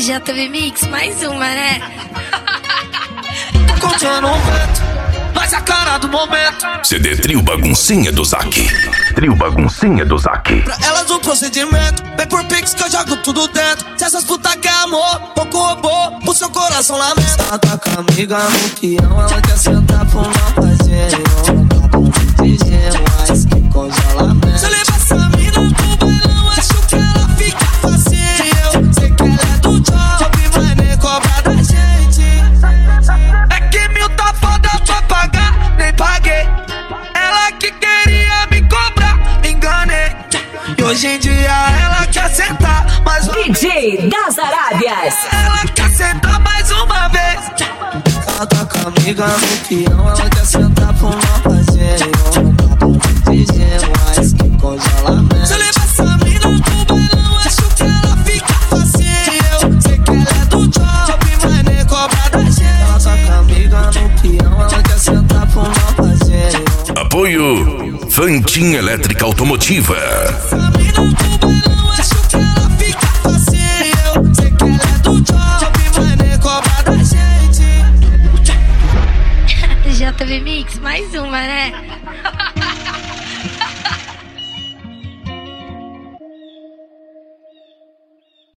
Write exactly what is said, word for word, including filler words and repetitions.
J V Mix, mais uma, né? Tô contando um vento, mas a cara do momento. C D Trio Baguncinha do Zack. Trio Baguncinha do Zack. Pra elas um procedimento, vem por pix que eu jogo tudo dentro. Se essas putas quer amor, pouco robô, o seu coração lamenta. Ela tá com a amiga no peão, ela quer sentar pro mal fazer. Ela tá com D J, mas que congelamento. Se eu levar essa mina pro bailão, acho que ela fica fácil. Eu sei que ela é do job, mas nem cobra da gente. É que mil tá foda pra pagar, nem paguei. Ela que queria me cobrar, me enganei. E hoje em dia ela quer sentar mais uma vez. D J das Arábias. Ela quer sentar mais uma vez. Ela tá com a amiga no peão, ela quer sentar pro mal fazer. Ela tá com D J, mas que congelamento. Se eu levar essa mina pro bailão, acho que ela fica fácil. Eu sei que ela é do job, mas nem cobra da gente. Ela tá com a amiga no peão, ela quer sentar pro mal fazer. Apoio Fantin Elétrica Automotiva. Essa mina pro bailão, acho que ela fica fácil. Eu sei que ela é do job, mas nem cobra da gente. J V Mix, mais uma, né?